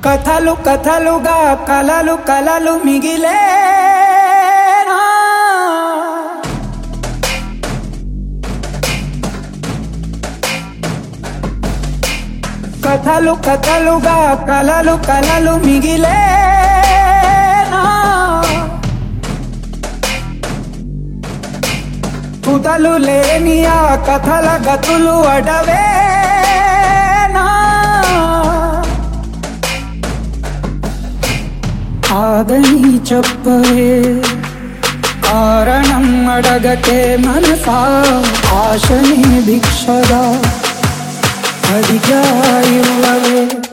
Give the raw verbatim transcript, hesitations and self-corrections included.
కథలు కథలుగా కలలు కలలు మిగిలే కథలు కథలుగా కలలు కలలు మిగిలే తుదలు లేని ఆ కథల గతులు అడవే ఆగని చెప్పవే కారణం అడగతే మనసా ఆశని భిక్షగా అడిగా ఇవ్వవే